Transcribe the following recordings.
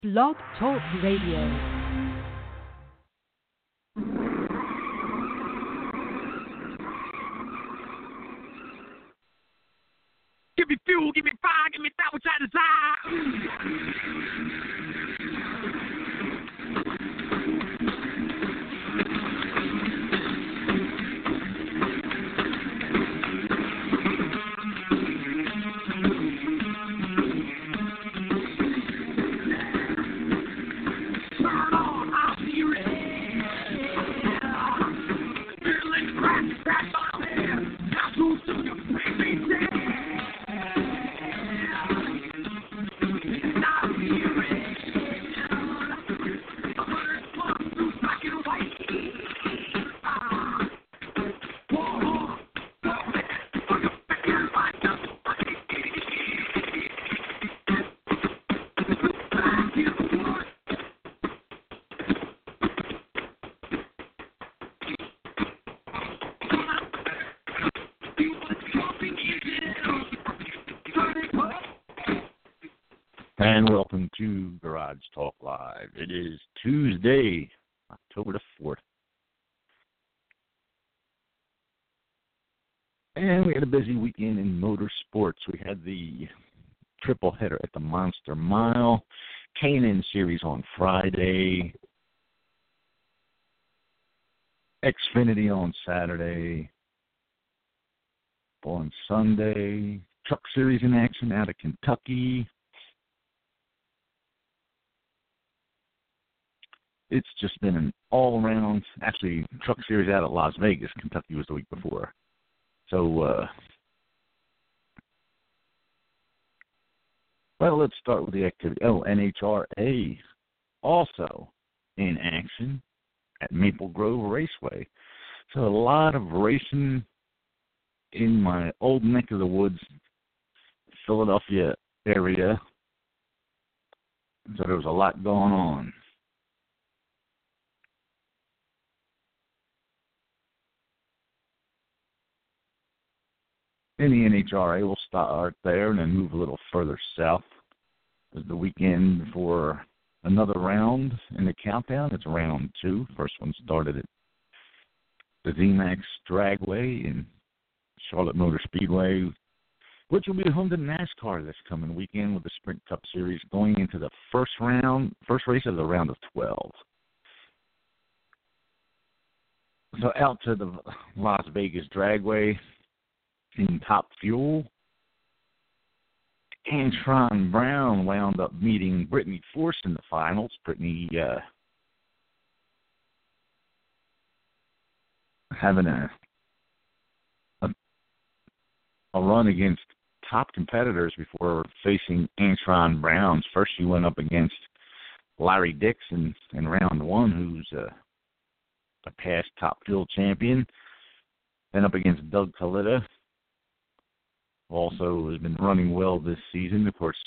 Blog Talk Radio. Give me fuel, give me fire, give me that which I desire. Turn on, I'll be ready. Feeling crack on there. Now who's gonna make me dead? And welcome to Garage Talk Live. It is Tuesday, October the 4th. And we had a busy weekend in motorsports. We had the triple header at the Monster Mile, K&N Series on Friday, Xfinity on Saturday, on Sunday, Truck Series in action out of Kentucky. It's just been an all-around, actually, Truck Series out at Las Vegas. Kentucky was the week before. So, well, let's start with the activity. Oh, NHRA also in action at Maple Grove Raceway. So a lot of racing in my old neck of the woods, Philadelphia area. So there was a lot going on. In the NHRA, we'll start there and then move a little further south. It's the weekend for another round in the countdown. It's round 2. First one started at the ZMAX Dragway in Charlotte Motor Speedway, which will be home to NASCAR this coming weekend with the Sprint Cup Series going into the first race of the round of 12. So out to the Las Vegas Dragway in Top Fuel, Antron Brown wound up meeting Brittany Force in the finals. Brittany having a run against top competitors before facing Antron Brown. First she went up against Larry Dixon in round 1, who's a past Top Fuel champion. Then up against Doug Kalita, also has been running well this season. Of course,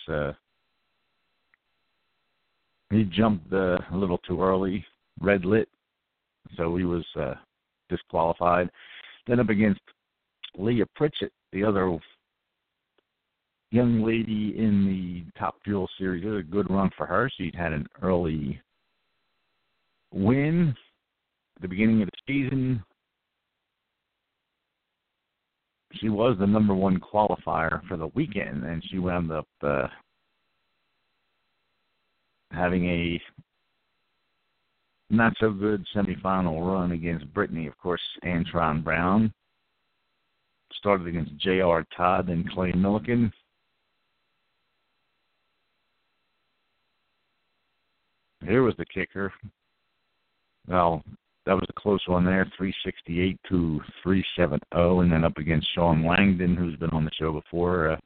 he jumped a little too early, red lit, so he was disqualified. Then up against Leah Pritchett, the other young lady in the Top Fuel Series. It was a good run for her. She'd had an early win at the beginning of the season. She was the number 1 qualifier for the weekend, and she wound up having a not-so-good semifinal run against Brittany. Of course, Antron Brown started against J.R. Todd and Clay Milliken. Here was the kicker. Well, that was a close one there, 368 to 370, and then up against Sean Langdon, who's been on the show before.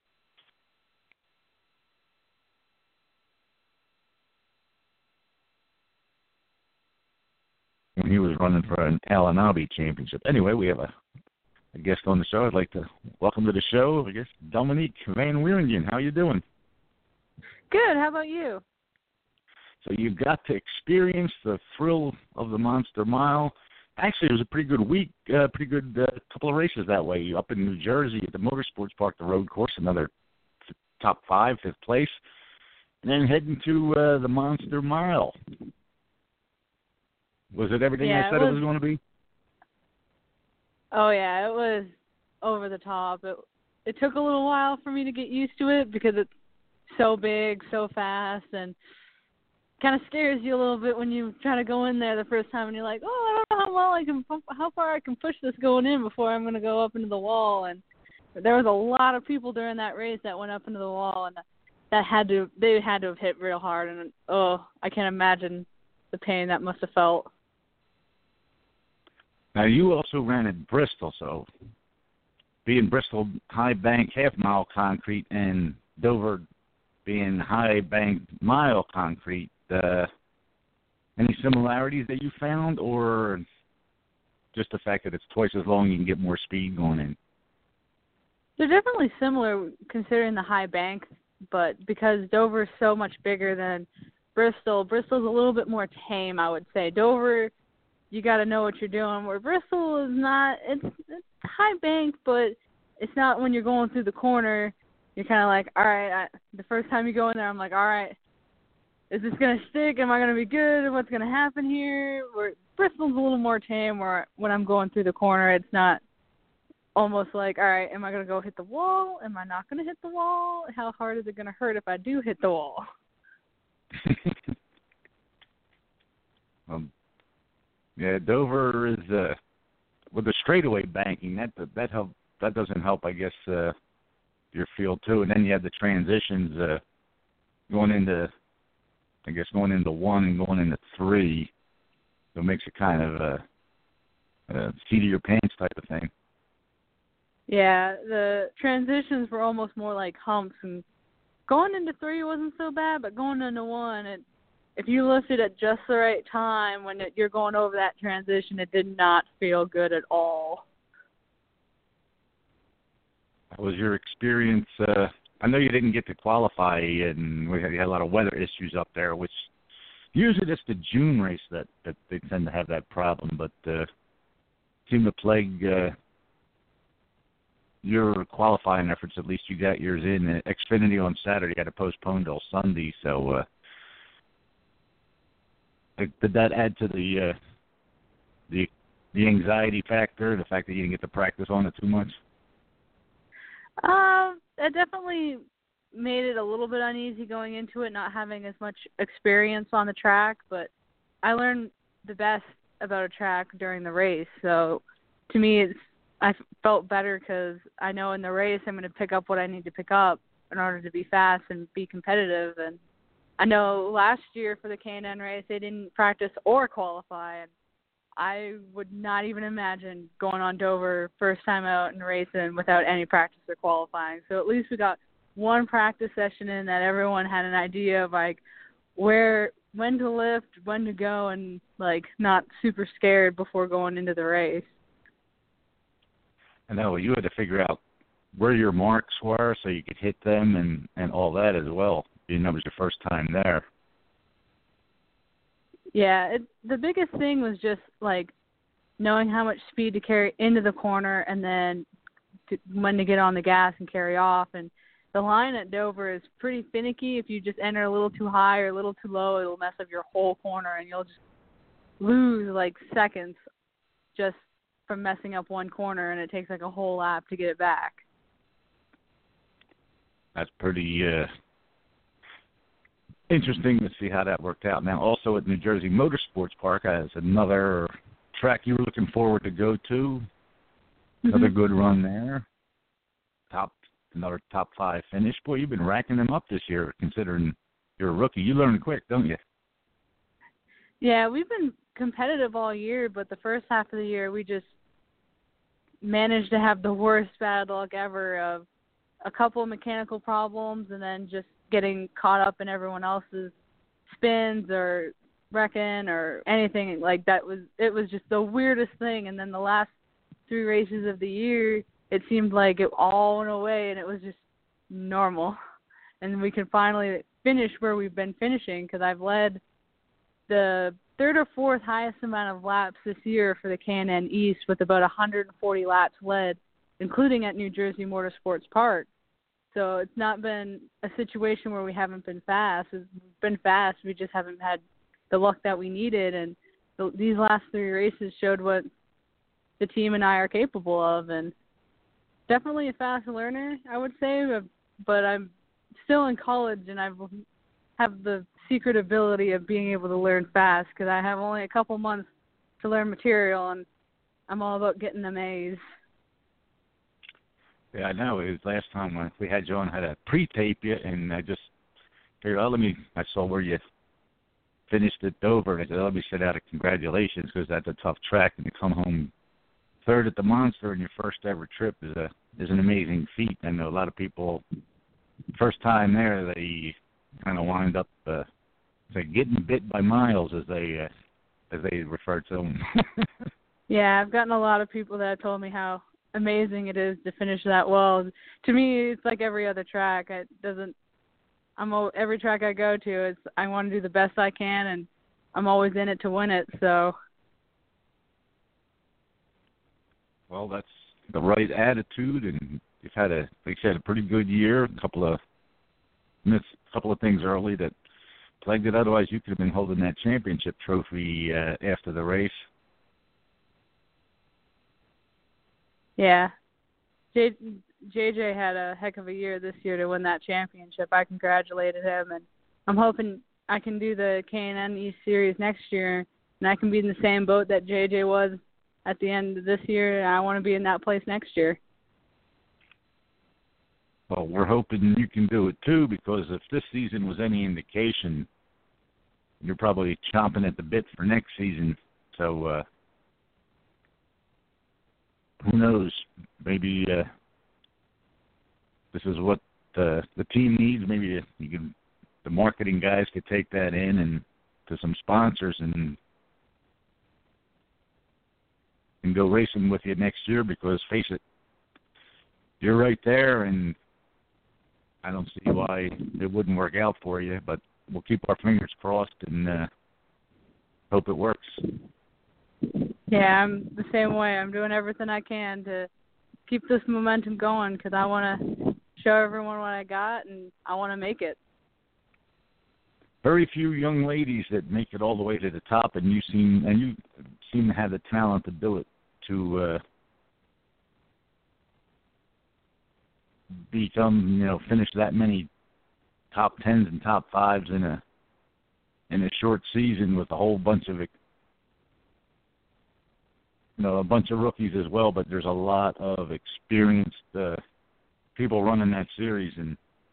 When he was running for an Al-Anabi championship. Anyway, we have a guest on the show. I'd like to welcome to the show, I guess, Dominique Van Wieringen. How you doing? Good. How about you? So you got to experience the thrill of the Monster Mile. Actually, it was a pretty good week, pretty good couple of races that way. Up in New Jersey at the Motorsports Park, the road course, another top 5, 5th place. and then heading to the Monster Mile. Was it everything I said it was going to be? Oh, yeah, it was over the top. It took a little while for me to get used to it because it's so big, so fast, and kind of scares you a little bit when you try to go in there the first time and you're like, oh, I don't know how far I can push this going in before I'm going to go up into the wall. And there was a lot of people during that race that went up into the wall, and they had to have hit real hard. And I can't imagine the pain that must have felt. Now you also ran at Bristol, so being Bristol high bank half-mile concrete and Dover being high bank mile concrete, any similarities that you found, or just the fact that it's twice as long, you can get more speed going in? They're definitely similar considering the high bank, but because Dover is so much bigger than Bristol's a little bit more tame, I would say. Dover, you got to know what you're doing, where Bristol is not. It's high bank, but it's not when you're going through the corner. You're kind of like, all right, the first time you go in there, I'm like, all right, is this going to stick? Am I going to be good? What's going to happen here? Where Bristol's a little more tame, where when I'm going through the corner, it's not almost like, all right, am I going to go hit the wall? Am I not going to hit the wall? How hard is it going to hurt if I do hit the wall? Yeah, Dover is with the straightaway banking. That doesn't help, I guess, your field too. And then you have the transitions going into 1 and going into 3. So it makes it kind of a seat of your pants type of thing. Yeah, the transitions were almost more like humps, and going into 3 wasn't so bad, but going into 1, if you lifted at just the right time when you're going over that transition, it did not feel good at all. How was your experience? I know you didn't get to qualify, and we had a lot of weather issues up there, which usually it's the June race that they tend to have that problem, but seemed to plague your qualifying efforts. At least you got yours in. Xfinity on Saturday had to postpone till Sunday, so did that add to the anxiety factor, the fact that you didn't get to practice on it too much? It definitely made it a little bit uneasy going into it, not having as much experience on the track, but I learned the best about a track during the race. So to me, I felt better because I know in the race I'm going to pick up what I need to pick up in order to be fast and be competitive. And I know last year for the K&N race, they didn't practice or qualify, and I would not even imagine going on Dover first time out and racing without any practice or qualifying. So at least we got one practice session in that everyone had an idea of like when to lift, when to go, and like not super scared before going into the race. I know you had to figure out where your marks were so you could hit them and all that as well. You know, it was your first time there. Yeah, the biggest thing was just, like, knowing how much speed to carry into the corner and then when to get on the gas and carry off. And the line at Dover is pretty finicky. If you just enter a little too high or a little too low, it'll mess up your whole corner, and you'll just lose, like, seconds just from messing up one corner, and it takes, like, a whole lap to get it back. That's pretty interesting to see how that worked out. Now, also at New Jersey Motorsports Park, as another track you were looking forward to go to. Another good run there. Another top 5 finish. Boy, you've been racking them up this year, considering you're a rookie. You learn quick, don't you? Yeah, we've been competitive all year, but the first half of the year we just managed to have the worst bad luck ever of a couple of mechanical problems and then just getting caught up in everyone else's spins or wrecking or anything like that. It was just the weirdest thing. And then the last 3 races of the year, it seemed like it all went away and it was just normal. And we can finally finish where we've been finishing, because I've led the 3rd or 4th highest amount of laps this year for the K&N East with about 140 laps led, including at New Jersey Motorsports Park. So it's not been a situation where we haven't been fast. We've been fast. We just haven't had the luck that we needed. And these last 3 races showed what the team and I are capable of. And definitely a fast learner, I would say. But I'm still in college, and I have the secret ability of being able to learn fast because I have only a couple months to learn material, and I'm all about getting them A's. Yeah, I know. It was last time we had you on, I had to pre-tape you, and I just figured, I saw where you finished at Dover, and I said, let me send out a congratulations because that's a tough track, and to come home third at the Monster in your first ever trip is an amazing feat. I know a lot of people, first time there, they kind of wind up getting bit by miles, as they refer to them. Yeah, I've gotten a lot of people that have told me how amazing it is to finish that well. To me, it's like every other track. Every track I go to, I want to do the best I can, and I'm always in it to win it. So, well, that's the right attitude, and you've had a pretty good year. A couple of things early that plagued it. Otherwise, you could have been holding that championship trophy after the race. Yeah. JJ had a heck of a year this year to win that championship. I congratulated him, and I'm hoping I can do the K&N East Series next year, and I can be in the same boat that JJ was at the end of this year, and I want to be in that place next year. Well, we're hoping you can do it too, because if this season was any indication, you're probably chomping at the bit for next season. So, who knows? Maybe this is what the team needs. Maybe the marketing guys could take that in and to some sponsors and go racing with you next year. Because face it, you're right there, and I don't see why it wouldn't work out for you. But we'll keep our fingers crossed and hope it works. Yeah, I'm the same way. I'm doing everything I can to keep this momentum going because I want to show everyone what I got, and I want to make it. Very few young ladies that make it all the way to the top, and you seem to have the talent to do it, to finish that many top 10s and top 5s in a short season with a whole bunch of a bunch of rookies as well. But there's a lot of experienced people running that series, and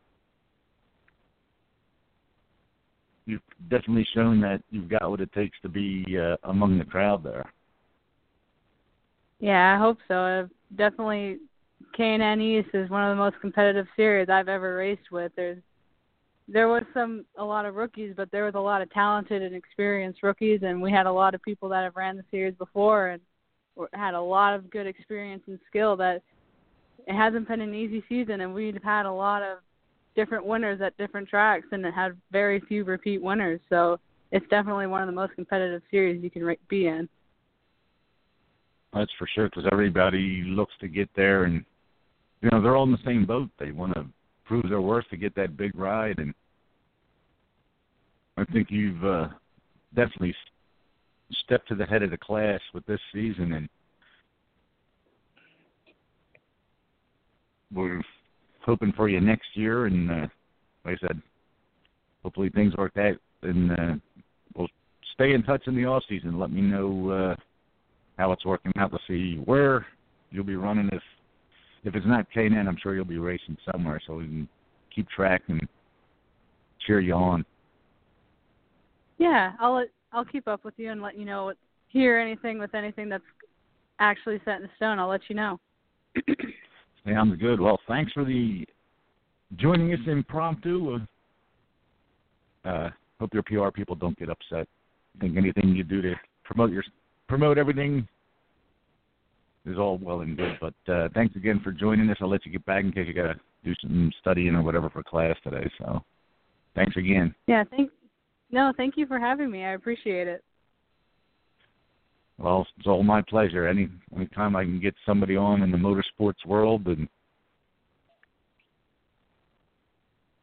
you've definitely shown that you've got what it takes to be among the crowd there. Yeah, I hope so. Definitely, K&N East is one of the most competitive series I've ever raced with. There was a lot of rookies, but there was a lot of talented and experienced rookies, and we had a lot of people that have ran the series before and had a lot of good experience and skill. That it hasn't been an easy season, and we've had a lot of different winners at different tracks and it had very few repeat winners. So it's definitely one of the most competitive series you can be in. That's for sure, because everybody looks to get there, and they're all in the same boat. They want to prove their worth to get that big ride, and I think you've definitely stepped to the head of the class with this season, and we're hoping for you next year. And like I said, hopefully things work out, and we'll stay in touch in the off season. Let me know how it's working out to see where you'll be running. If it's not K&N, I'm sure you'll be racing somewhere, so we can keep track and cheer you on. Yeah, I'll keep up with you and let you know hear anything that's actually set in stone. I'll let you know. Sounds good. Well, thanks for joining us impromptu. Hope your PR people don't get upset. I think anything you do to promote everything is all well and good. But thanks again for joining us. I'll let you get back in case you got to do some studying or whatever for class today. So thanks again. Yeah, thank you for having me. I appreciate it. Well, it's all my pleasure. Anytime I can get somebody on in the motorsports world and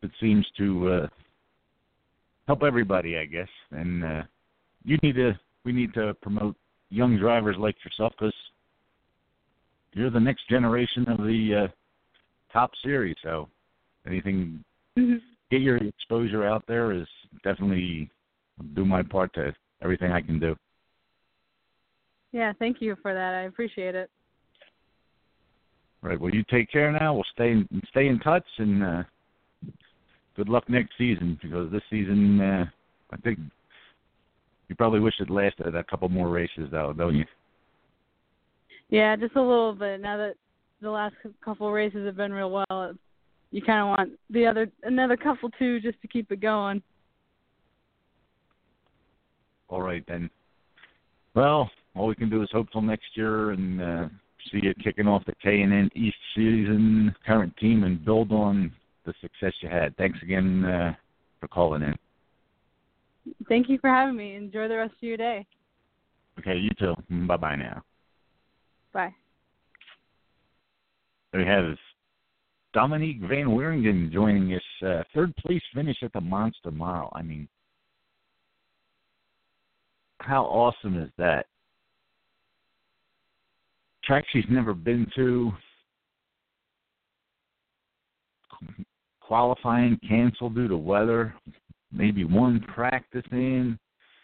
it seems to help everybody, I guess. And we need to promote young drivers like yourself, because you're the next generation of the top series. So anything, get your exposure out there is definitely do my part to everything I can do. Yeah, thank you for that. I appreciate it. Right. Well, you take care now. We'll stay in touch, and good luck next season, because this season, I think you probably wish it lasted a couple more races, though, don't you? Yeah, just a little bit. Now that the last couple of races have been real well, you kind of want another couple too, just to keep it going. All right, then. Well, all we can do is hope till next year and see you kicking off the K&N East season, current team, and build on the success you had. Thanks again for calling in. Thank you for having me. Enjoy the rest of your day. Okay, you too. Bye-bye now. Bye. There we have Dominique Van Wieringen joining us. Third place finish at the Monster Mile. I mean, how awesome is that? Track she's never been to. Qualifying canceled due to weather. Maybe one practice in.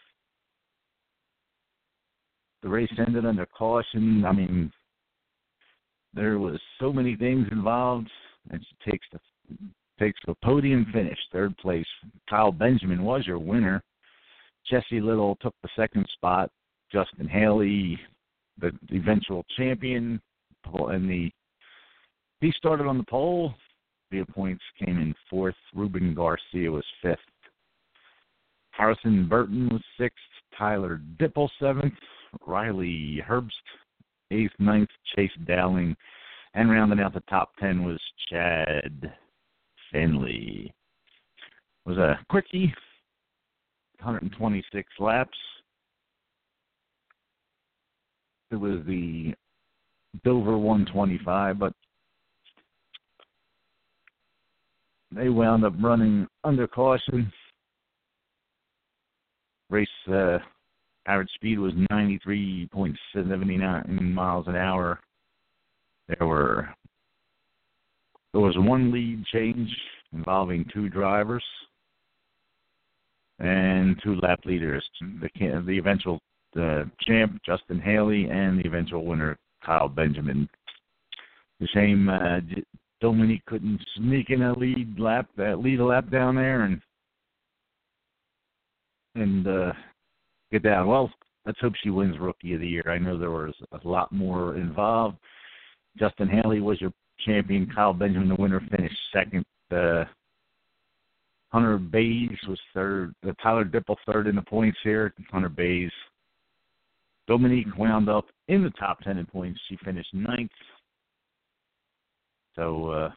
The race ended under caution. I mean, there was so many things involved, and she takes the podium finish, third place. Kyle Benjamin was your winner. Jesse Little took the second spot. Justin Haley, the eventual champion, and he started on the pole. The points came in fourth. Ruben Garcia was fifth. Harrison Burton was sixth. Tyler Dipple seventh. Riley Herbst eighth, ninth. Chase Dowling, and rounding out the top 10 was Chad Finley. It was a quickie, 126 laps. It was the Dover 125, but they wound up running under caution. Race average speed was 93.79 miles an hour. There was one lead change involving two drivers and two lap leaders. The eventual champ, Justin Haley, and the eventual winner, Kyle Benjamin. The shame Dominique couldn't sneak in a lead a lap down there and get down. Well, let's hope she wins Rookie of the Year. I know there was a lot more involved. Justin Haley was your champion. Kyle Benjamin, the winner, finished second. Hunter Bays was third. Tyler Dipple third in the points here. Hunter Bays. Dominique wound up in the top 10 in points. She finished ninth. So it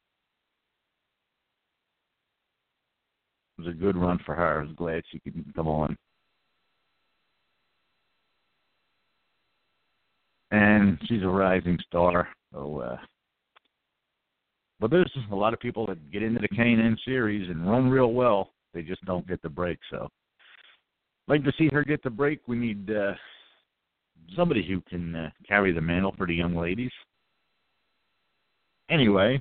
was a good run for her. I was glad she could come on. And she's a rising star. So, but there's a lot of people that get into the K&N series and run real well. They just don't get the break. So I'd like to see her get the break. We need somebody who can carry the mantle for the young ladies. Anyway,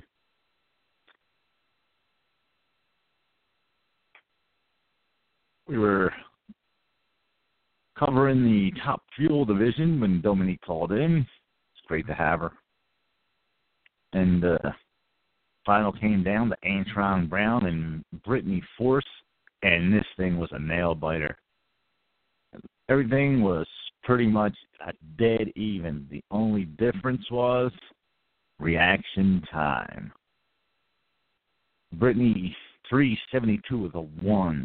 we were covering the top fuel division when Dominique called in. It's great to have her. And final came down to Antron Brown and Brittany Force, and this thing was a nail-biter. Everything was pretty much a dead even. The only difference was reaction time. Brittany 372 with a 1.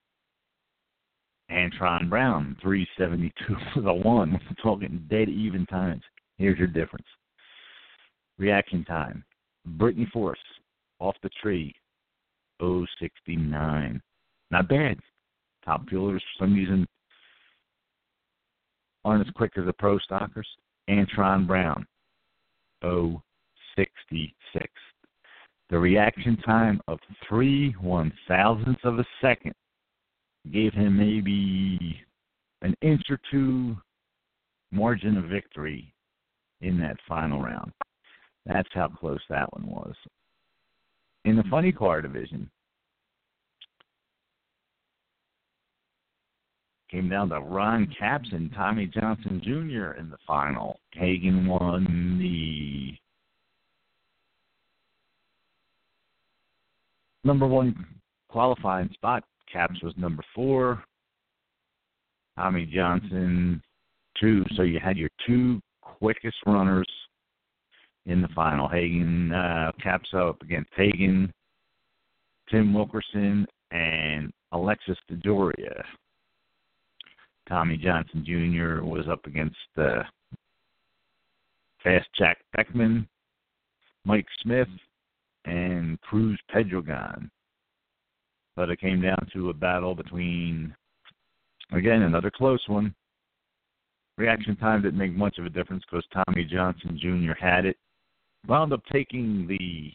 Antron Brown 372 with a 1. We're talking dead even times. Here's your difference. Reaction time. Brittany Force off the tree 069. Not bad. Top fuelers for some reason aren't as quick as the pro stockers. Antron Brown 066. The reaction time of 3/1000ths of a second gave him maybe an inch or two margin of victory in that final round. That's how close that one was. In the funny car division, came down to Ron Capps and Tommy Johnson Jr. in the final. Hagan won the number 1 qualifying spot. Capps was number 4. Tommy Johnson 2. So you had your 2 quickest runners in the final. Hagan, Capps up against Hagan, Tim Wilkerson, and Alexis DeJoria. Tommy Johnson Jr. was up against Fast Jack Beckman, Mike Smith, and Cruz Pedregon. But it came down to a battle between, again, another close one. Reaction time didn't make much of a difference because Tommy Johnson Jr. had it. Wound up taking the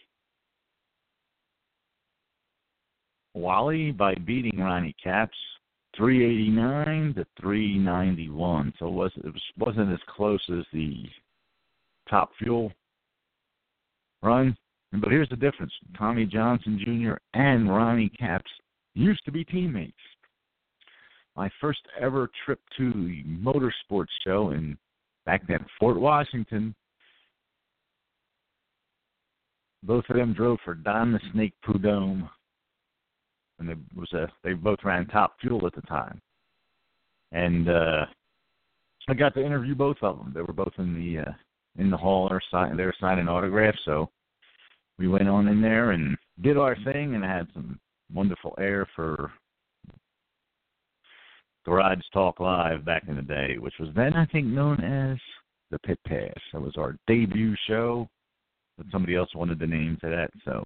Wally by beating Ronnie Capps 389 to 391. So it wasn't as close as the Top Fuel run. But here's the difference. Tommy Johnson Jr. and Ronnie Capps used to be teammates. My first ever trip to the motorsports show in back then Fort Washington, both of them drove for Don the Snake Prudhomme, and they both ran Top Fuel at the time. And I got to interview both of them. They were both in the hall. They were signing autographs, so we went on in there and did our thing, and I had some wonderful air for Garage Talk Live back in the day, which was then, I think, known as the Pit Pass. That was our debut show, but somebody else wanted the name to that, so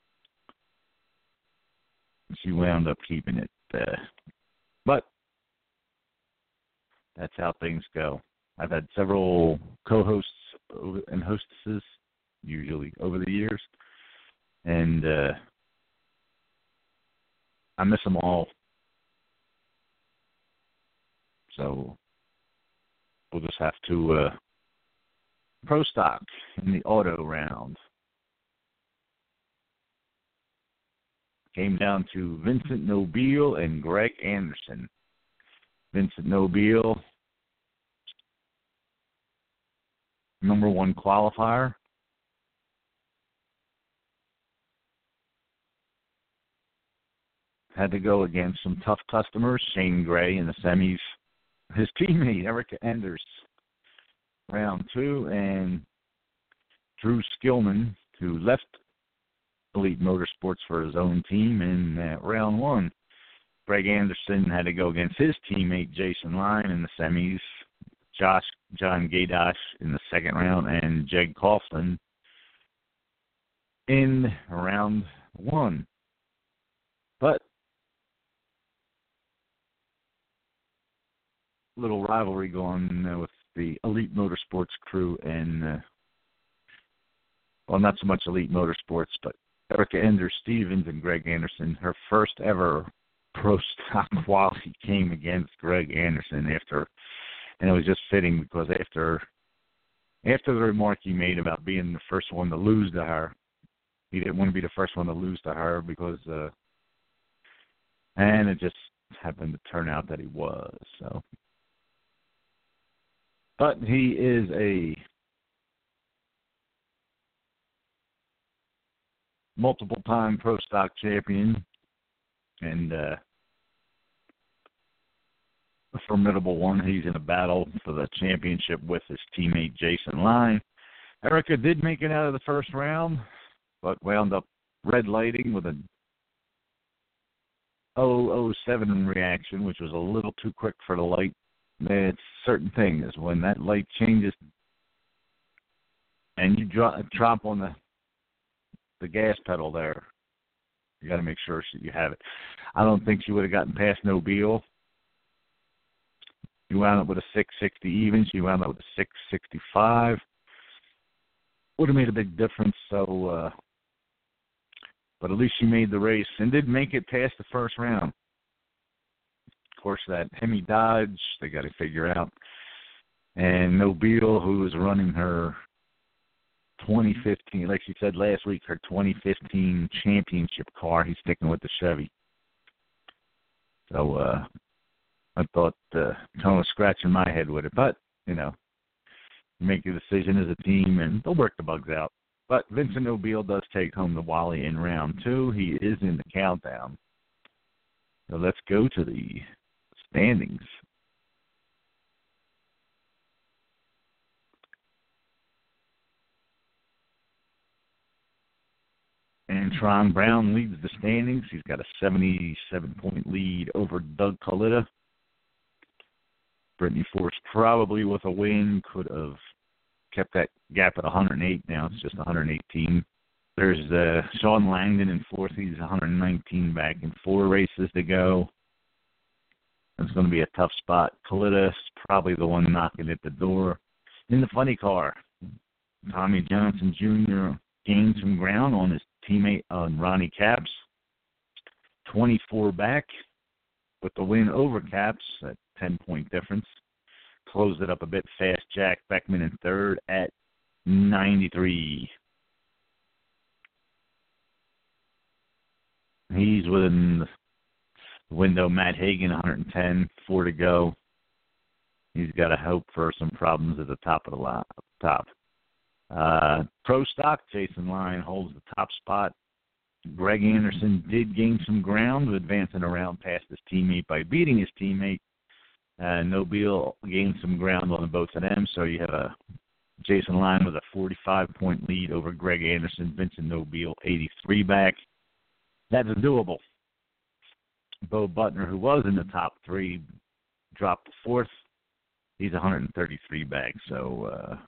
she wound up keeping it. But that's how things go. I've had several co-hosts and hostesses, usually over the years, and I miss them all. So we'll just have to pro stock in the auto round. Came down to Vincent Nobile and Greg Anderson. Vincent Nobile, number 1 qualifier. Had to go against some tough customers. Shane Gray in the semis. His teammate, Erica Enders, round 2, and Drew Skillman, who left Elite Motorsports for his own team in round 1. Greg Anderson had to go against his teammate, Jason Line, in the semis, John Gaydosh in the second round, and Jeg Coughlin in round 1. But little rivalry going with the Elite Motorsports crew and, well, not so much Elite Motorsports, but Erica Enders Stevens and Greg Anderson. Her first ever pro stock quality came against Greg Anderson and it was just fitting because after the remark he made about being the first one to lose to her, he didn't want to be the first one to lose to her because, and it just happened to turn out that he was, so. But he is a multiple-time pro stock champion and a formidable one. He's in a battle for the championship with his teammate Jason Line. Erica did make it out of the first round, but wound up red lighting with an 007 reaction, which was a little too quick for the light. It's certain things. When that light changes and you drop on the gas pedal there, you got to make sure you have it. I don't think she would have gotten past Nobile. You wound up with a 660 even. She wound up with a 665. Would have made a big difference. So But at least she made the race and did make it past the first round. Of course, that Hemi Dodge, they got to figure out. And Nobile, who was running her 2015, like she said last week, her 2015 championship car, he's sticking with the Chevy. So I thought Tone was scratching my head with it. But, you know, you make your decision as a team, and they'll work the bugs out. But Vincent Nobile does take home the Wally in round 2. He is in the countdown. So let's go to the standings. And Tron Brown leads the standings. He's got a 77-point lead over Doug Coletta. Brittany Force probably with a win could have kept that gap at 108. Now it's just 118. There's Sean Langdon in 4th. He's 119 back in 4 races to go. It's going to be a tough spot. Coletta's probably the one knocking at the door. In the funny car, Tommy Johnson Jr. gained some ground on his teammate Ronnie Capps. 24 back with the win over Capps at 10-point difference. Closed it up a bit fast. Jack Beckman in 3rd at 93. He's within the window. Matt Hagan, 110, 4 to go. He's got to hope for some problems at the top of the top. Pro Stock, Jason Line holds the top spot. Greg Anderson did gain some ground, advancing around past his teammate by beating his teammate. Nobile gained some ground on both of them, so you have a Jason Line with a 45-point lead over Greg Anderson. Vincent Nobile, 83 back. That's doable. Bo Butner, who was in the top 3, dropped to 4th. He's 133 back, so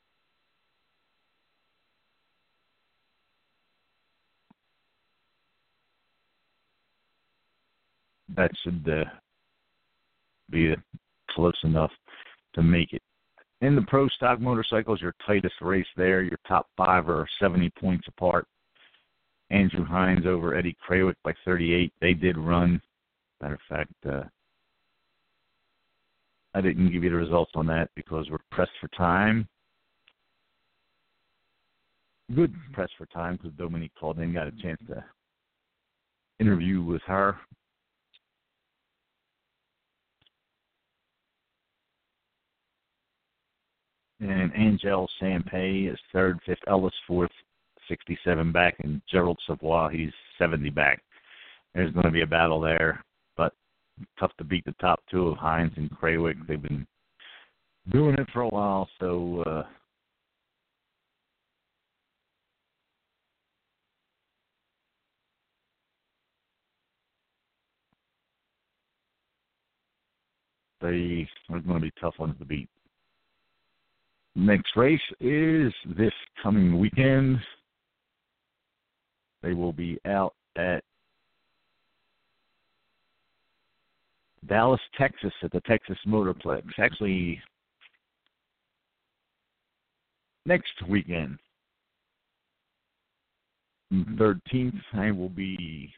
that should be close enough to make it. In the Pro Stock Motorcycles, your tightest race there, your top 5 are 70 points apart. Andrew Hines over Eddie Krawick by 38. They did run. Matter of fact, I didn't give you the results on that because we're pressed for time. Good pressed for time because Dominique called in, got a chance to interview with her. And Angel Sampay is 3rd, 5th, Ellis 4th, 67 back, and Gerald Savoy, he's 70 back. There's going to be a battle there, but tough to beat the top 2 of Hines and Krawick. They've been doing it for a while, so they are going to be tough ones to beat. Next race is this coming weekend. They will be out at Dallas, Texas, at the Texas Motorplex. Actually, next weekend, 13th, I will be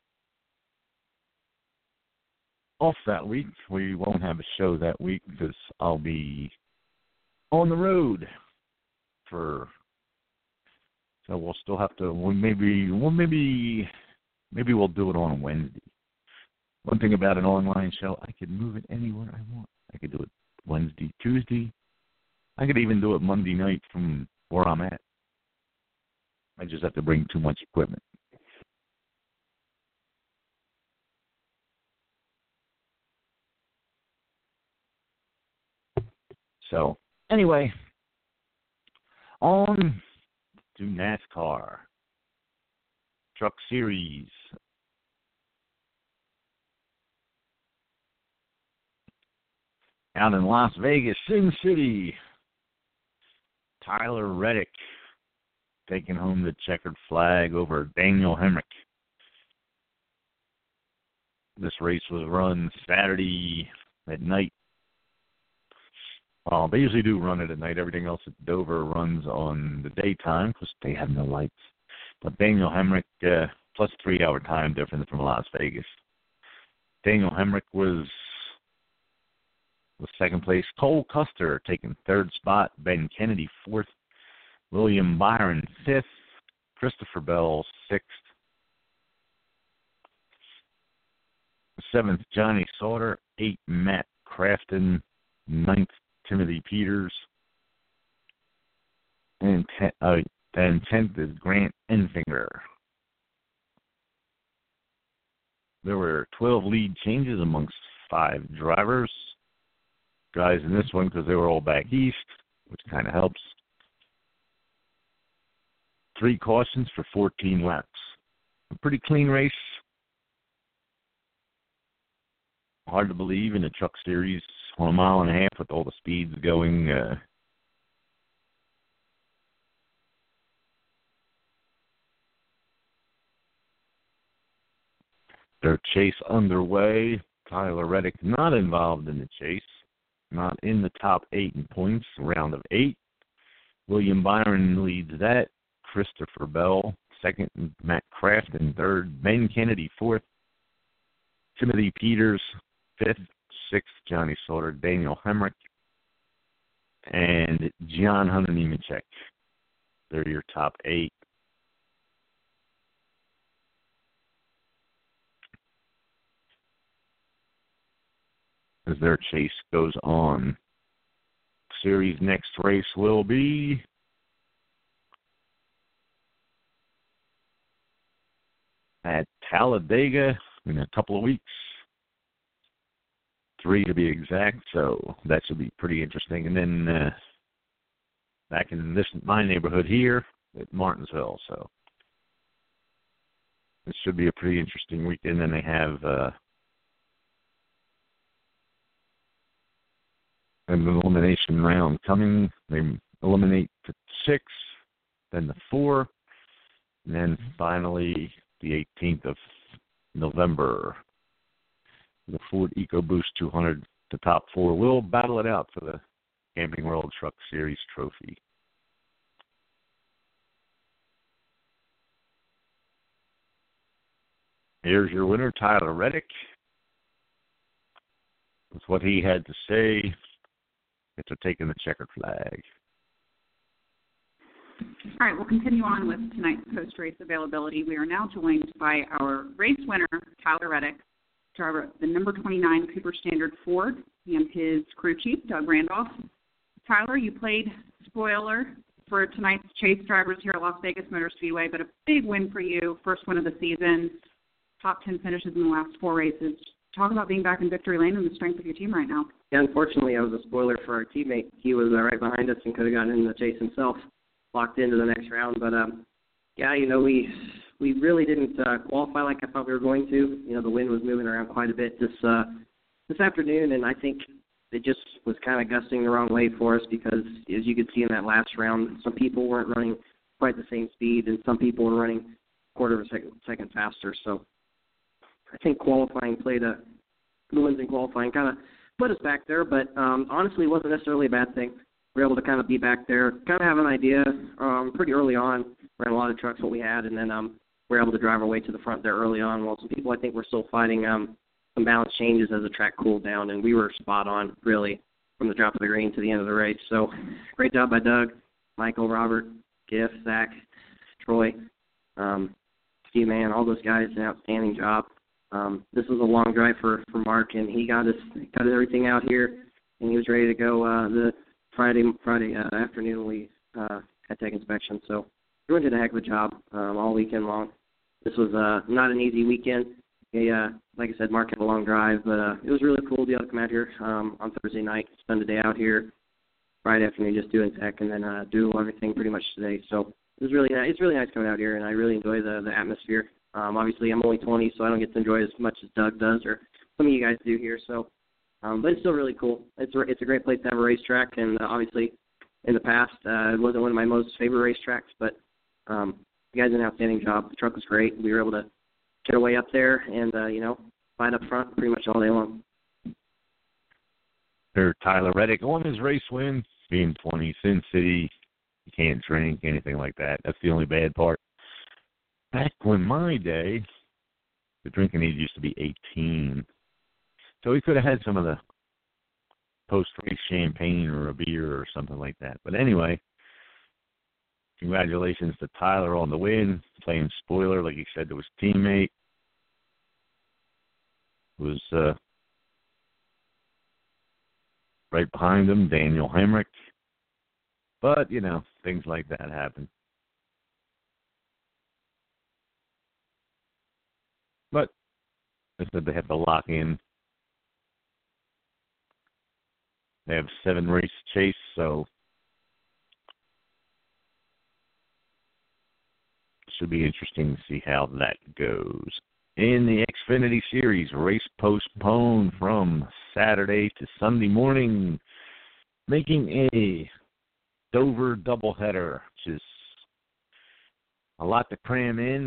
off that week. We won't have a show that week because I'll be on the road so we'll still have to. Maybe we'll do it on Wednesday. One thing about an online show, I could move it anywhere I want. I could do it Wednesday, Tuesday. I could even do it Monday night from where I'm at. I just have to bring too much equipment. So, anyway, on to NASCAR Truck Series. Out in Las Vegas, Sin City, Tyler Reddick taking home the checkered flag over Daniel Hemrick. This race was run Saturday at night. Well, they usually do run it at night. Everything else at Dover runs on the daytime because they have no lights. But Daniel Hemrick plus 3-hour time difference from Las Vegas. Daniel Hemrick was second place. Cole Custer taking third spot. Ben Kennedy fourth. William Byron fifth. Christopher Bell sixth. Seventh, Johnny Sauter. Eighth, Matt Crafton. Ninth, Timothy Peters. And 10th is Grant Enfinger. There were 12 lead changes amongst 5 drivers. Guys in this one because they were all back east, which kind of helps. 3 cautions for 14 laps. A pretty clean race. Hard to believe in a truck series on a mile and a half with all the speeds going. Their chase underway. Tyler Reddick not involved in the chase. Not in the top 8 in points. Round of 8. William Byron leads that. Christopher Bell second. Matt Crafton third. Ben Kennedy fourth. Timothy Peters fifth. Sixth, Johnny Sauter. Daniel Hemrick. And John Hunter Nemechek. They're your top 8. As their chase goes on. Series next race will be at Talladega in a couple of weeks. 3 to be exact, so that should be pretty interesting. And then back in my neighborhood here at Martinsville, so it should be a pretty interesting weekend. Then they have an elimination round coming. They eliminate the 6, then the 4, and then finally the 18th of November, the Ford EcoBoost 200. The top 4 will battle it out for the Camping World Truck Series trophy. Here's your winner, Tyler Reddick. That's what he had to say after taking the checkered flag. All right, we'll continue on with tonight's post-race availability. We are now joined by our race winner, Tyler Reddick, driver of the number 29 Cooper Standard Ford, and his crew chief, Doug Randolph. Tyler, you played spoiler for tonight's chase drivers here at Las Vegas Motor Speedway, but a big win for you, first win of the season, top 10 finishes in the last 4 races. Talk about being back in victory lane and the strength of your team right now. Yeah, unfortunately, I was a spoiler for our teammate. He was right behind us and could have gotten in the chase himself, locked into the next round. But, yeah, you know, we really didn't qualify like I thought we were going to. You know, the wind was moving around quite a bit this afternoon, and I think it just was kind of gusting the wrong way for us because, as you could see in that last round, some people weren't running quite the same speed, and some people were running a quarter of a second faster. So I think qualifying the wins in qualifying kind of put us back there, but honestly, it wasn't necessarily a bad thing. We were able to kind of be back there, kind of have an idea pretty early on. Ran a lot of trucks what we had, and then we were able to drive our way to the front there early on. While some people, I think, were still fighting some balance changes as the track cooled down, and we were spot on, really, from the drop of the green to the end of the race. So great job by Doug, Michael, Robert, Giff, Zach, Troy, Steve Mann, all those guys, an outstanding job. This was a long drive for Mark, and he got everything out here, and he was ready to go the Friday afternoon we had tech inspection. So everyone did a heck of a job all weekend long. This was not an easy weekend. Like I said, Mark had a long drive, but it was really cool to be able to come out here on Thursday night, spend the day out here, Friday afternoon just doing tech, and then do everything pretty much today. So it was it's really nice coming out here, and I really enjoy the atmosphere. Obviously, I'm only 20, so I don't get to enjoy as much as Doug does or some of you guys do here. So, but it's still really cool. It's a great place to have a racetrack, and obviously, in the past, it wasn't one of my most favorite racetracks, but you guys did an outstanding job. The truck was great. We were able to get away up there and, fight up front pretty much all day long. There's Tyler Reddick on his race win, being 20, Sin City. You can't drink, anything like that. That's the only bad part. back when my day, the drinking age used to be 18. So we could have had some of the post-race champagne or a beer or something like that. But anyway, congratulations to Tyler on the win, playing spoiler, like he said to his teammate. Was right behind him, Daniel Hemrick. But, you know, things like that happen. But they said they have to lock in. They have 7 race chase, so it should be interesting to see how that goes. In the Xfinity Series, race postponed from Saturday to Sunday morning, making a Dover doubleheader, which is a lot to cram in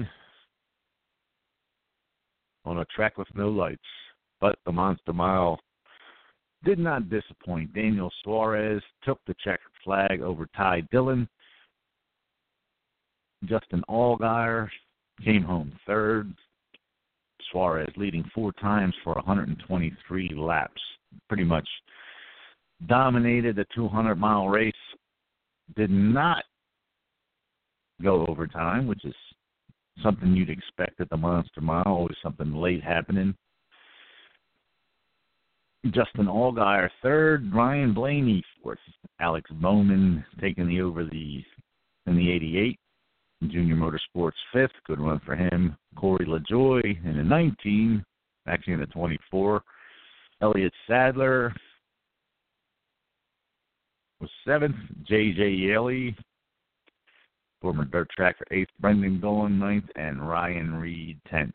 on a track with no lights. But the Monster Mile did not disappoint. Daniel Suarez took the checkered flag over Ty Dillon. Justin Allgaier came home third. Suarez leading 4 times for 123 laps. Pretty much dominated the 200-mile race. Did not go overtime, which is something you'd expect at the Monster Mile. Always something late happening. Justin Allgaier third, Ryan Blaney fourth, Alex Bowman taking the over in the 88, Junior Motorsports fifth, good run for him. Corey LaJoy in the 19, actually in the 24. Elliott Sadler was seventh, J.J. Yaley, former dirt tracker, eighth, Brendan Golan ninth, and Ryan Reed 10th.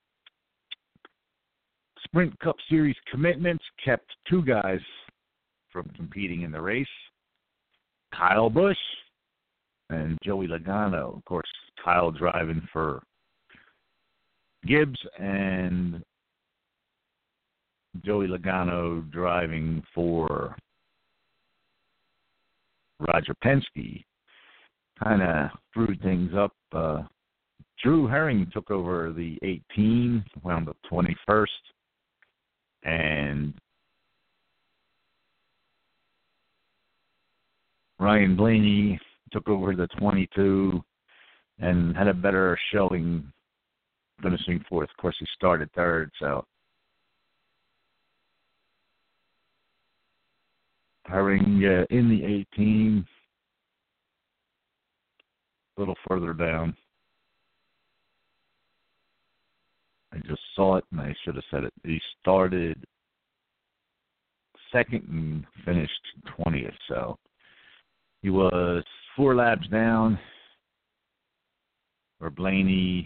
Sprint Cup Series commitments kept 2 guys from competing in the race, Kyle Busch and Joey Logano. Of course, Kyle driving for Gibbs and Joey Logano driving for Roger Penske. Kind of threw things up. Drew Herring took over the 18, wound up 21st. And Ryan Blaney took over the 22 and had a better showing, finishing fourth. Of course, he started third, so Herring in the 18, a little further down. I just saw it, and I should have said it. He started second and finished 20th, so he was 4 laps down, where Blaney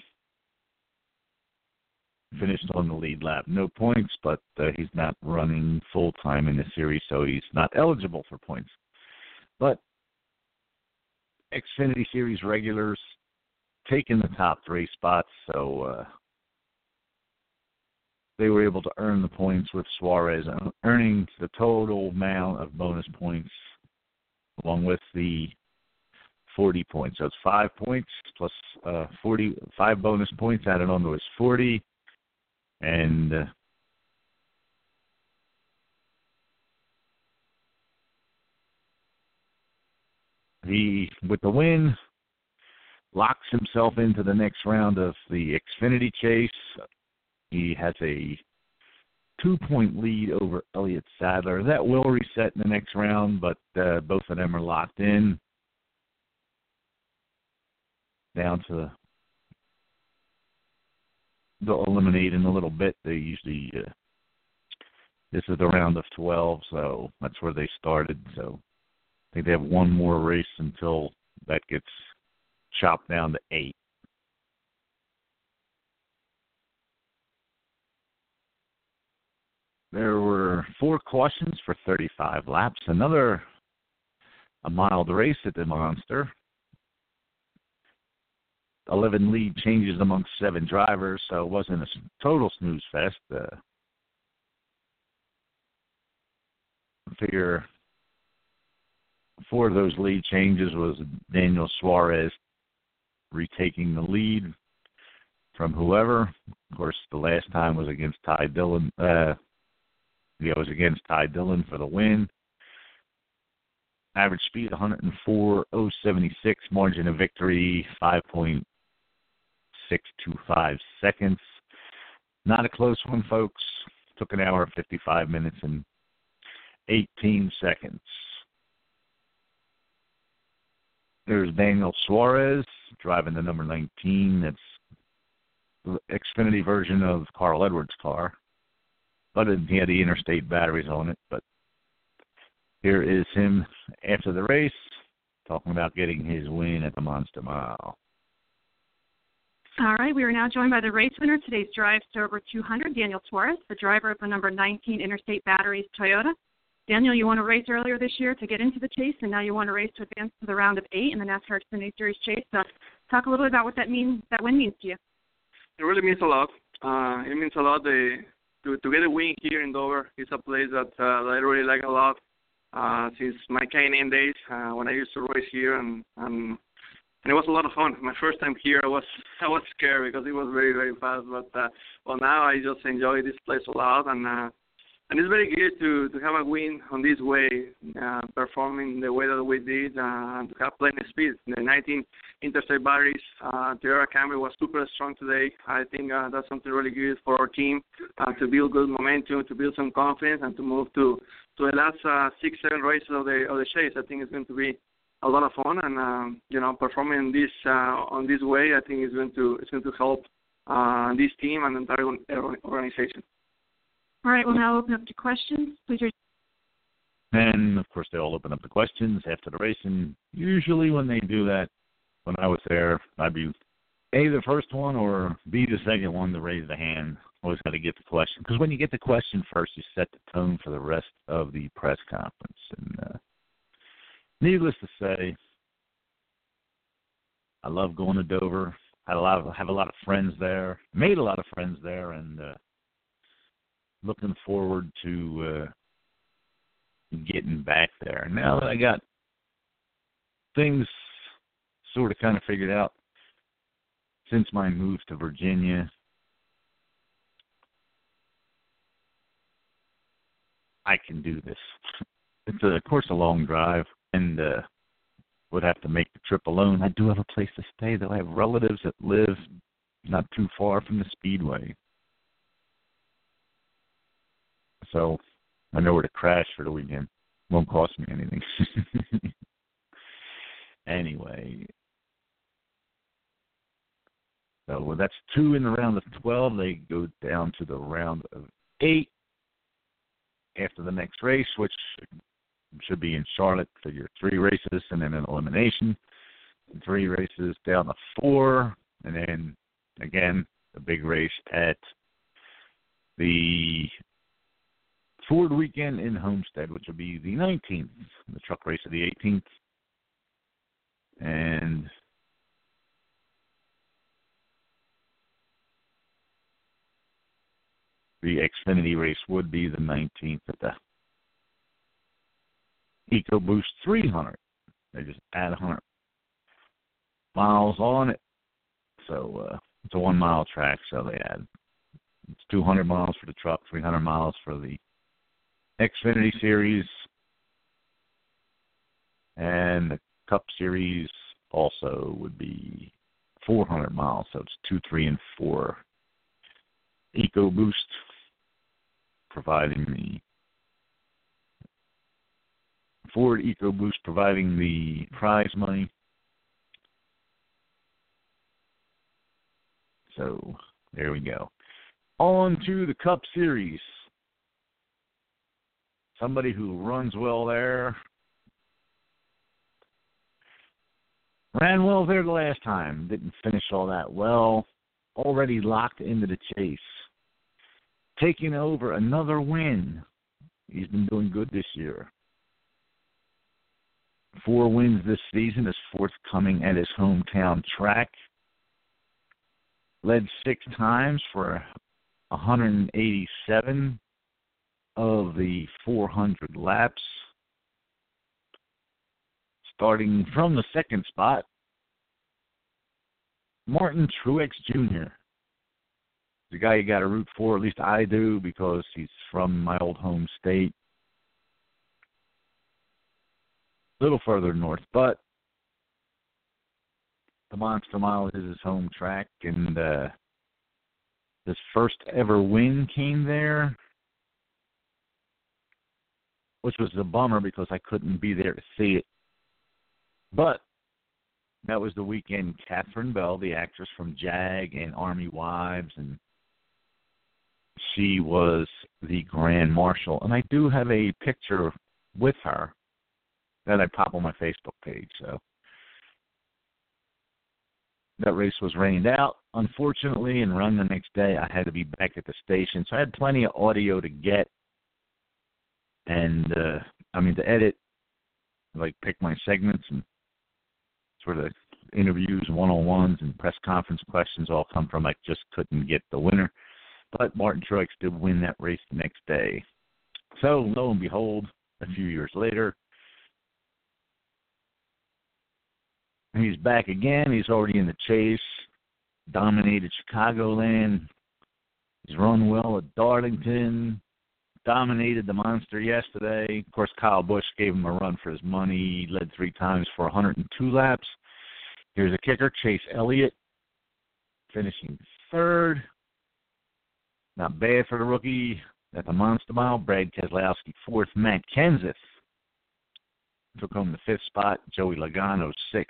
finished on the lead lap. No points, but he's not running full-time in the series, so he's not eligible for points. But Xfinity Series regulars taking the top 3 spots, so they were able to earn the points with Suarez, earning the total amount of bonus points along with the 40 points. So it's 5 points plus 45 bonus points added on to his 40. And he, with the win, locks himself into the next round of the Xfinity Chase. He has a 2-point lead over Elliott Sadler. That will reset in the next round, but both of them are locked in. Down to they'll eliminate in a little bit. They usually this is the round of 12, so that's where they started. So I think they have one more race until that gets chopped down to 8. There were 4 cautions for 35 laps. A mild race at the Monster. 11 lead changes amongst 7 drivers, so it wasn't a total snooze fest. I figure 4 of those lead changes was Daniel Suarez retaking the lead. from whoever. Of course, the last time was against Ty Dillon. It was against Ty Dillon for the win. Average speed 104.076. Margin of victory 5.625 seconds. Not a close one, folks. Took an hour, 55 minutes, and 18 seconds. There's Daniel Suarez driving the number 19. That's the Xfinity version of Carl Edwards' car. But he had the interstate batteries on it. But here is him after the race, talking about getting his win at the Monster Mile. All right, we are now joined by the race winner, today's Drive Sober 200, Daniel Suarez, the driver of the number 19 Interstate Batteries Toyota. Daniel, you won a race earlier this year to get into the chase, and now you won a race to advance to the round of 8 in the NASCAR Xfinity Series chase. So talk a little bit about what that win means to you. It really means a lot. It means a lot to get a win here in Dover. It's a place that I really like a lot since my K&N days when I used to race here, and it was a lot of fun. My first time here, I was scared because it was very, very fast. But now I just enjoy this place a lot, and it's very good to have a win on this way, performing the way that we did, and to have plenty of speed. The 19 Interstate Batteries, Toyota Camry was super strong today. I think that's something really good for our team to build good momentum, to build some confidence, and to move to the last 6-7 races of the chase. I think it's going to be a lot of fun, and performing this on this way, I think it's going to help this team and the entire organization. All right, we'll now open up to questions. Please. And of course, they all open up the questions after the race. And usually, when they do that, when I was there, I'd be A, the first one, or B, the second one to raise the hand. Always got to get the question, because when you get the question first, you set the tone for the rest of the press conference. And needless to say, I love going to Dover. Have a lot of friends there. Made a lot of friends there, and looking forward to getting back there. Now that I got things sort of kind of figured out since my move to Virginia, I can do this. It's, of course, a long drive, and would have to make the trip alone. I do have a place to stay, though. I have relatives that live not too far from the Speedway. So I know where to crash for the weekend. Won't cost me anything. Anyway. So that's 2 in the round of 12. They go down to the round of 8 after the next race, which should be in Charlotte. Figure 3 races and then an elimination. 3 races down to 4. And then, again, a big race at the Ford weekend in Homestead, which will be the 19th, the truck race of the 18th. And the Xfinity race would be the 19th at the EcoBoost 300. They just add 100 miles on it. So it's a 1-mile track, so they add. It's 200 miles for the truck, 300 miles for the Xfinity Series, and the Cup Series also would be 400 miles, so it's 2, 3, and 4. EcoBoost providing the Ford EcoBoost providing the prize money. So there we go. On to the Cup Series. Somebody who runs well there. Ran well there the last time. Didn't finish all that well. Already locked into the chase. Taking over another win. He's been doing good this year. 4 wins this season. His 4th coming at his hometown track. Led 6 times for 187 of the 400 laps. Starting from the 2nd spot, Martin Truex Jr. the guy you got to root for. At least I do, because he's from my old home state. A little further north, but the Monster Mile is his home track, and his first ever win came there, which was a bummer because I couldn't be there to see it. But that was the weekend Catherine Bell, the actress from JAG and Army Wives, and she was the Grand Marshal. And I do have a picture with her that I pop on my Facebook page. So that race was rained out, unfortunately, and run the next day. I had to be back at the station. So I had plenty of audio to get and, to edit, like pick my segments and sort of interviews, one-on-ones, and press conference questions all come from. I just couldn't get the winner. But Martin Truex did win that race the next day. So, lo and behold, a few years later, he's back again. He's already in the chase, dominated Chicagoland. He's run well at Darlington, dominated the Monster yesterday. Of course, Kyle Busch gave him a run for his money. He led 3 times for 102 laps. Here's a kicker, Chase Elliott, finishing 3rd. Not bad for the rookie at the Monster Mile. Brad Keselowski 4th. Matt Kenseth took home the 5th spot. Joey Logano 6th.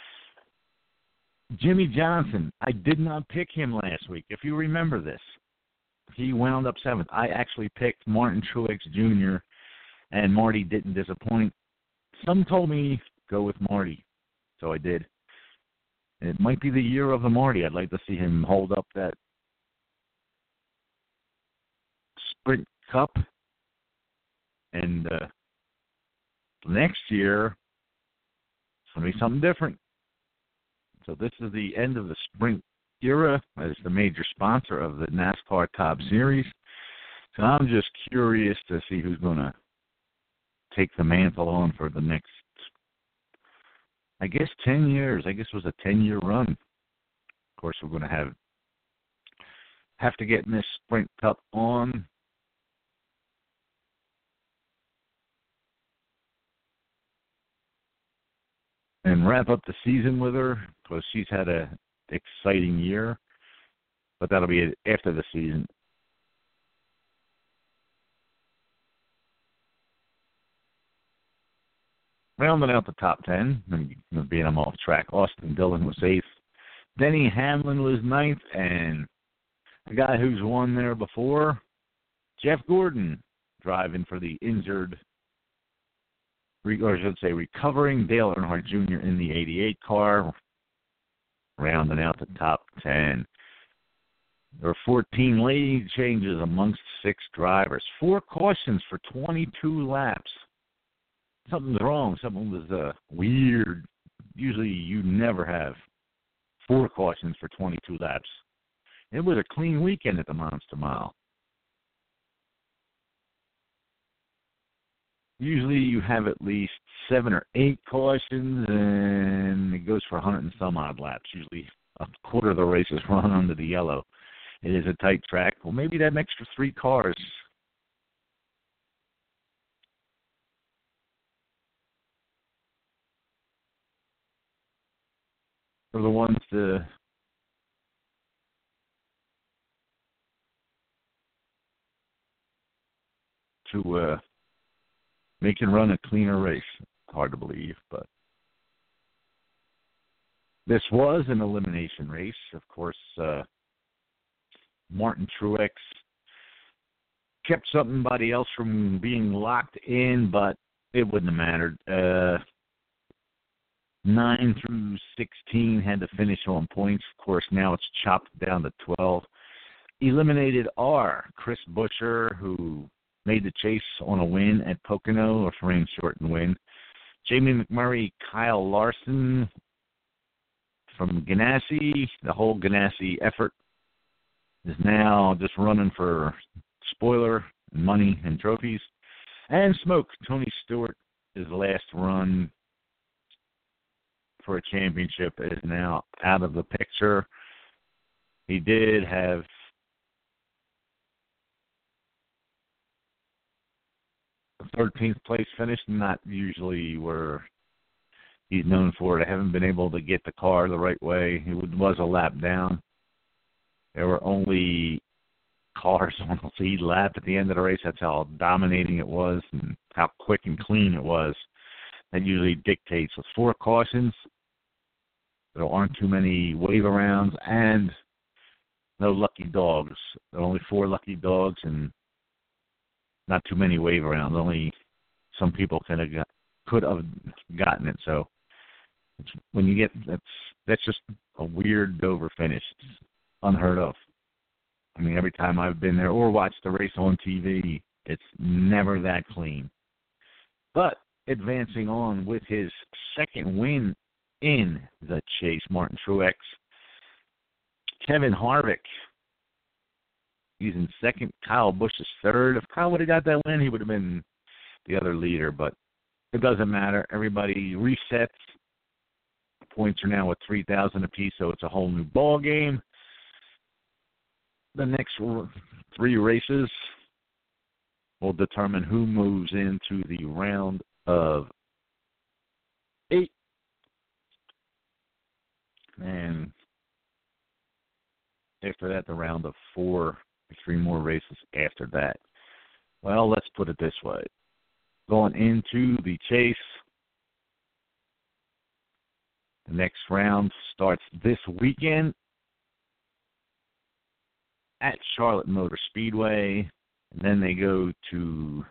Jimmy Johnson, I did not pick him last week. If you remember this, he wound up 7th. I actually picked Martin Truex Jr., and Marty didn't disappoint. Some told me go with Marty, so I did. It might be the year of the Marty. I'd like to see him hold up that Sprint Cup. And next year, it's going to be something different. So this is the end of the Sprint era as the major sponsor of the NASCAR Top Series. So I'm just curious to see who's going to take the mantle on for the next, I guess, 10 years. I guess it was a 10-year run. Of course, we're going to have to get Miss Sprint Cup on. And wrap up the season with her, because she's had an exciting year. But that'll be after the season. Rounding out the top 10, being I'm off track, Austin Dillon was 8th. Denny Hamlin was 9th, and a guy who's won there before, Jeff Gordon, driving for the injured, or I should say recovering Dale Earnhardt Jr. in the 88 car, rounding out the top 10. There were 14 lane changes amongst 6 drivers. 4 cautions for 22 laps. Something's wrong. Something was weird. Usually you never have 4 cautions for 22 laps. It was a clean weekend at the Monster Mile. Usually you have at least 7 or 8 cautions, and it goes for 100 and some odd laps. Usually a quarter of the race is run under the yellow. It is a tight track. Well, maybe that extra 3 cars are the ones to make and run a cleaner race. Hard to believe, but this was an elimination race. Of course, Martin Truex kept somebody else from being locked in, but it wouldn't have mattered. 9 through 16 had to finish on points. Of course, now it's chopped down to 12. Eliminated are Chris Buescher, who made the chase on a win at Pocono, a rain shortened win. Jamie McMurray, Kyle Larson from Ganassi. The whole Ganassi effort is now just running for spoiler and money and trophies. And Smoke, Tony Stewart, his last run for a championship is now out of the picture. He did have 13th place finish, not usually where he's known for it. I haven't been able to get the car the right way. It was a lap down. There were only cars on the lead lap at the end of the race. That's how dominating it was and how quick and clean it was. That usually dictates. With 4 cautions, there aren't too many wave-arounds and no lucky dogs. There are only 4 lucky dogs and not too many wave-arounds. Only some people could have gotten it. So when you get that's just a weird Dover finish. It's unheard of. I mean, every time I've been there or watched the race on TV, it's never that clean. But advancing on with his second win in the chase, Martin Truex, Kevin Harvick, he's in second. Kyle Busch is third. If Kyle would have got that win, he would have been the other leader, but it doesn't matter. Everybody resets. Points are now at 3,000 apiece, so it's a whole new ball game. The next 3 races will determine who moves into the round of 8. And after that, the round of 4, 3 more races after that. Well, let's put it this way. Going into the chase, the next round starts this weekend at Charlotte Motor Speedway, and then they go to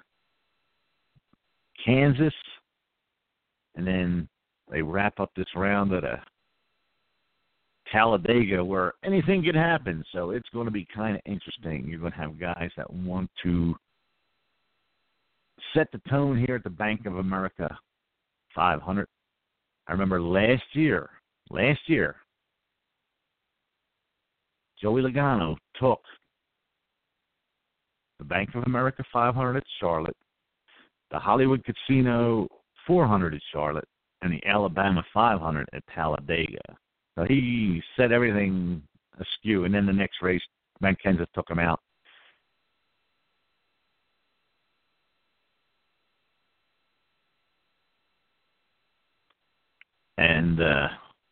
Kansas, and then they wrap up this round at a Talladega where anything could happen. So it's going to be kind of interesting. You're going to have guys that want to set the tone here at the Bank of America 500. I remember last year, Joey Logano took the Bank of America 500 at Charlotte, the Hollywood Casino 400 at Charlotte, and the Alabama 500 at Talladega. So he set everything askew, and then the next race, Matt Kenseth took him out. And it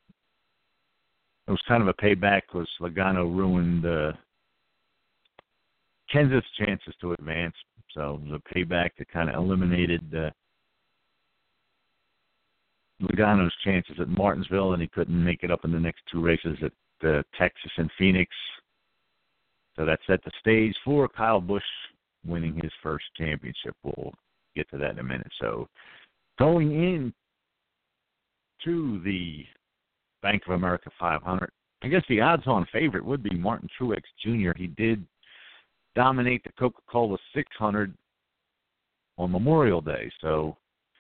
was kind of a payback because Logano ruined Kenseth's chances to advance. So it was a payback that kind of eliminated Logano's chances at Martinsville, and he couldn't make it up in the next 2 races at Texas and Phoenix. So that set the stage for Kyle Busch winning his first championship. We'll get to that in a minute. So going in to the Bank of America 500, I guess the odds-on favorite would be Martin Truex Jr. He did dominate the Coca-Cola 600 on Memorial Day. So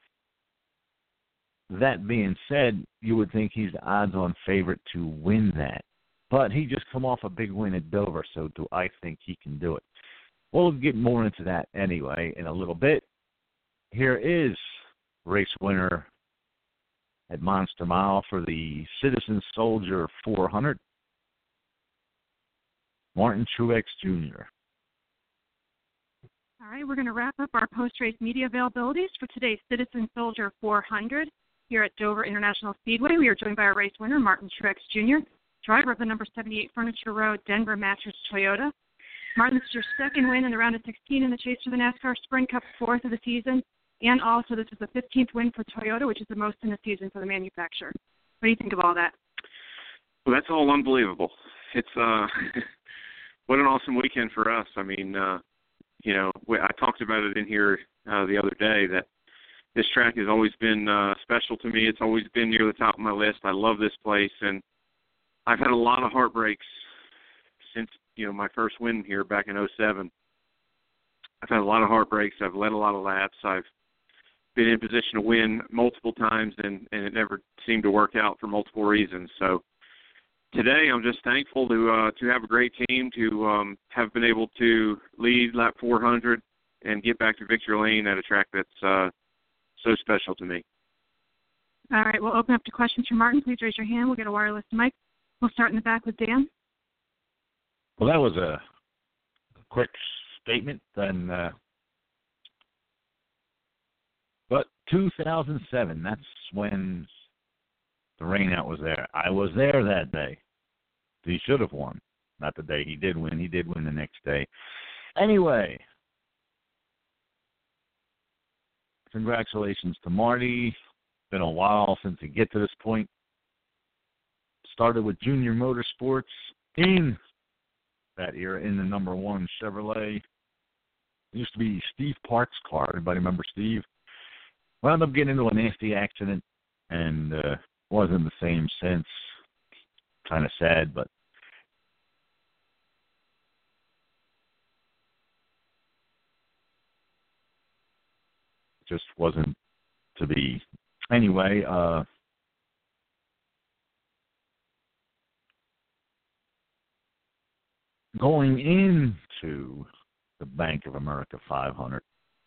that being said, you would think he's the odds-on favorite to win that. But he just come off a big win at Dover, so do I think he can do it? We'll get more into that anyway in a little bit. Here is race winner at Monster Mile for the Citizen Soldier 400, Martin Truex Jr. All right, we're going to wrap up our post-race media availabilities for today's Citizen Soldier 400 here at Dover International Speedway. We are joined by our race winner, Martin Truex Jr., driver of the number 78 Furniture Road Denver Mattress Toyota. Martin, this is your second win in the round of 16 in the chase for the NASCAR Sprint Cup, 4th of the season. And also, this is the 15th win for Toyota, which is the most in the season for the manufacturer. What do you think of all that? Well, that's all unbelievable. It's what an awesome weekend for us. I mean, I talked about it in here the other day that this track has always been special to me. It's always been near the top of my list. I love this place, and I've had a lot of heartbreaks since my first win here back in 2007. I've had a lot of heartbreaks. I've led a lot of laps. I've been in position to win multiple times, and it never seemed to work out for multiple reasons. So today I'm just thankful to have a great team, to have been able to lead lap 400 and get back to victory lane at a track that's so special to me. All right, we'll open up to questions from Martin. Please raise your hand. We'll get a wireless mic. We'll start in the back with Dan. Well, that was a quick statement. Then 2007. That's when the rainout was there. I was there that day. He should have won. Not the day he did win. He did win the next day. Anyway, congratulations to Marty. Been a while since we get to this point. Started with Junior Motorsports in that era in the number 1 Chevrolet. It used to be Steve Park's car. Everybody remember Steve? Wound up getting into a nasty accident and wasn't the same since. Kind of sad, but just wasn't to be. Anyway, going into the Bank of America 500,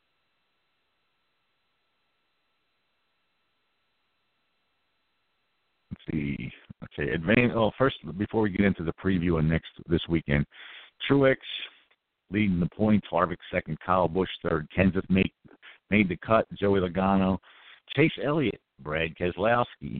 let's see. Okay, first, before we get into the preview of this weekend, Truex leading the points, Harvick second, Kyle Busch third, Kenseth made the cut, Joey Logano, Chase Elliott, Brad Keselowski,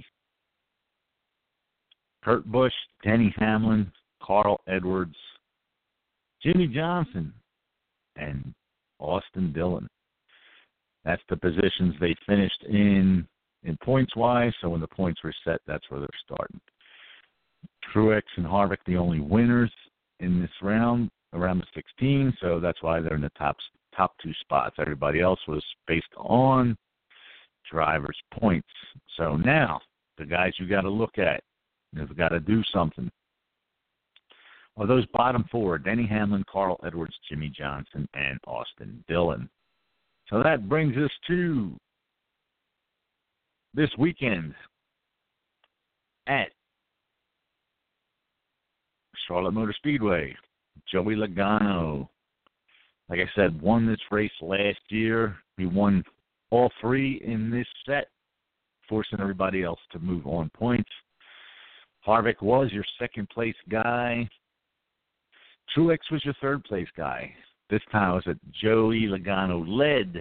Kurt Busch, Denny Hamlin, Carl Edwards, Jimmy Johnson, and Austin Dillon. That's the positions they finished in points-wise, so when the points were set, that's where they're starting. Truex and Harvick, the only winners in this round, around the 16, so that's why they're in the top 2 spots. Everybody else was based on drivers' points. So now, the guys you got to look at, you've got to do something. Well, those bottom 4, Denny Hamlin, Carl Edwards, Jimmy Johnson, and Austin Dillon. So that brings us to this weekend at Charlotte Motor Speedway. Joey Logano, like I said, won this race last year. He won all 3 in this set, forcing everybody else to move on points. Harvick was your second-place guy. Truex was your third-place guy. This time it was that Joey Logano led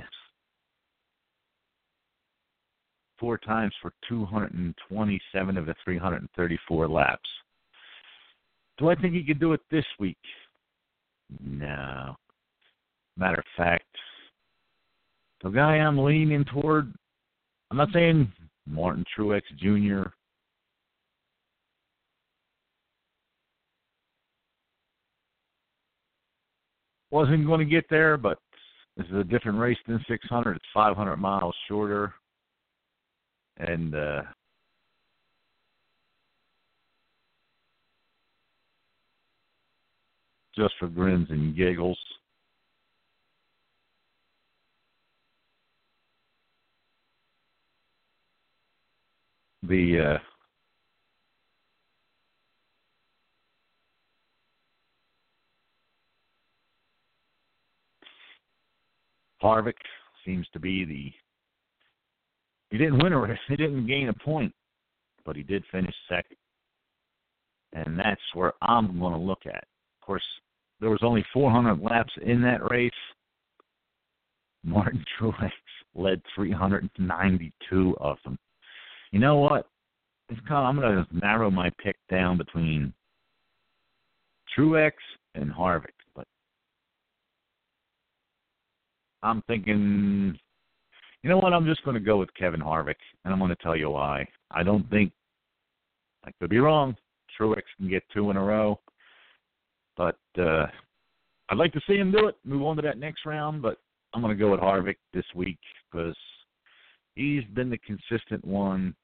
4 times for 227 of the 334 laps. Do I think he could do it this week? No. Matter of fact, the guy I'm leaning toward, I'm not saying Martin Truex Jr., wasn't going to get there, but this is a different race than 600. It's 500 miles shorter. And just for grins and giggles, the Harvick seems to be he didn't win a race, he didn't gain a point, but he did finish second. And that's where I'm going to look at. Of course, there was only 400 laps in that race. Martin Truex led 392 of them. You know what? I'm going to narrow my pick down between Truex and Harvick. But I'm thinking, you know what? I'm just going to go with Kevin Harvick, and I'm going to tell you why. I don't think, I could be wrong, Truex can get 2 in a row. But I'd like to see him do it, move on to that next round, but I'm going to go with Harvick this week because he's been the consistent one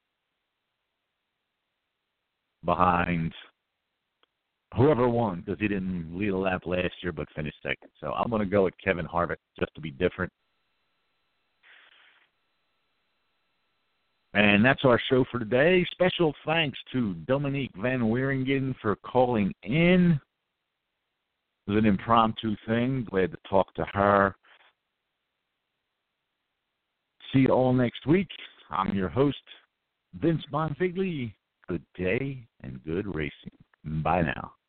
behind whoever won, because he didn't lead a lap last year but finished second. So I'm going to go with Kevin Harvick just to be different. And that's our show for today. Special thanks to Dominique Van Wieringen for calling in. It was an impromptu thing. Glad to talk to her. See you all next week. I'm your host, Vince Bonfigli. Good day and good racing. Bye now.